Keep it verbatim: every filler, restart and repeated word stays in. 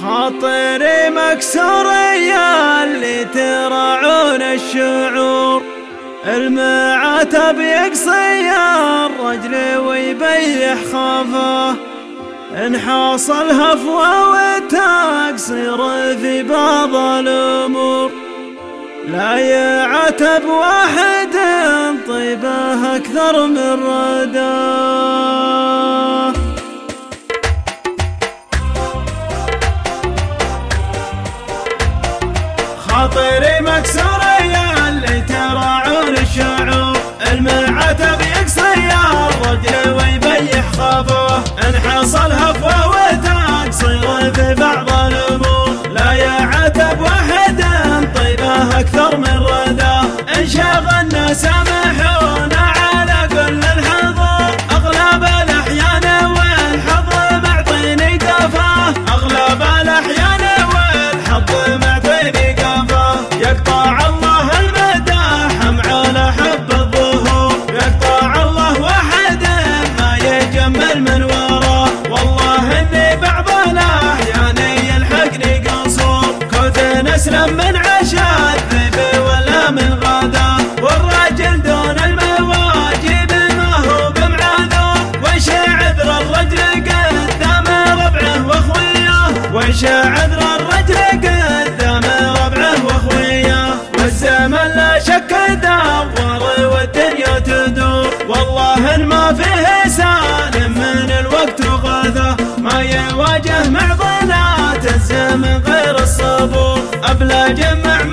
خاطري مكسور يا اللي تراعون الشعور، المعاتب يقصي الرجل ويبيح خافه، إن حاصل هفوة والتقصير في بعض الأمور، لا يعاتب واحد طيبه أكثر من رداه. خاطري مكسور يا اللي تراعون الشعور، المعاتب يقصي الرجل ويبيح خافه، إن حصل هفوة وتقصير في بعض الأمور، لا يعاتب واحد طيبه أكثر من رداه. إن شغلنا سامحونا على كل الحظوظ، أغلب الأحيان والحظ معطيني قفاه، أغلب الأحيان والحظ معطيني قفاه. يقطع الله المداح على حب الظهور، يقطع الله واحد ما يجمل من وراه، والله إني بعض الأحيان يلحقني قصور، كنت نسلم من عشاء الذئب ولا من غدا، والراجل دون المواجب ما هو بمعذور، وش عذر الرجل قدام ربعه واخويه، وش عذر الرجل قدام ربعه واخويه. والزمن لا شك دوار والدنيا تدور، والله إن ما فيه سالم من الوقت وغاثه، ما يواجه معضلات الزمن غير الصبور، أبلى جمع